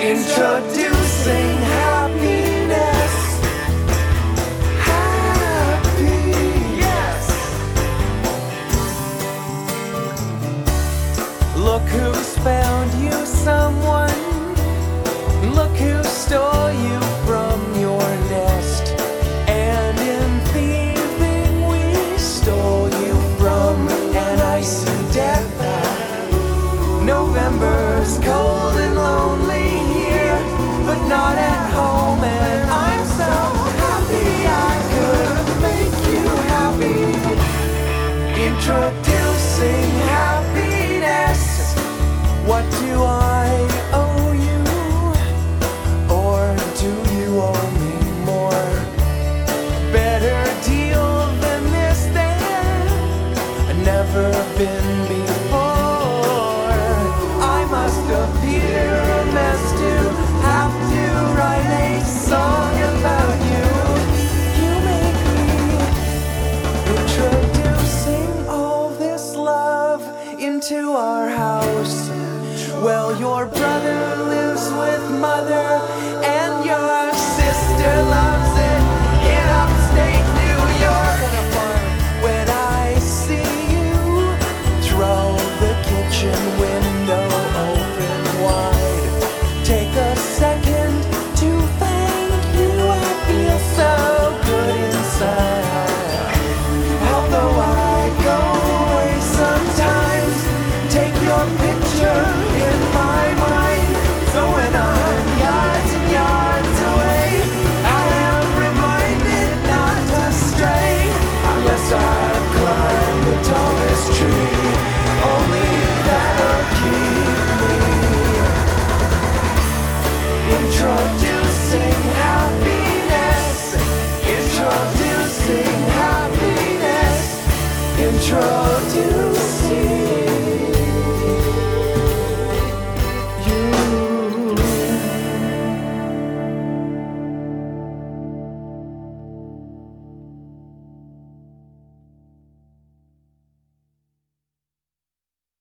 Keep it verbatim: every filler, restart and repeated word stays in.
Introducing happiness. Happy, yes. Look who's found you someone. Look who stole you from your nest. And in thieving we stole you from an icy death. November's cold and lonely here, but not at home, and I'm so happy I could make you happy. Introducing happiness. What do I owe you? Or do you owe me more? Better deal than this there never been before. I must appear a mess to have to write a song about you. You make me introducing all this love into our house. Well, your brother lives with mother, and your sister loves it in upstate New York. When I see you throw the kitchen window open wide, take a second to thank you. I feel so good inside. Although I go away sometimes, take your picture in my mind.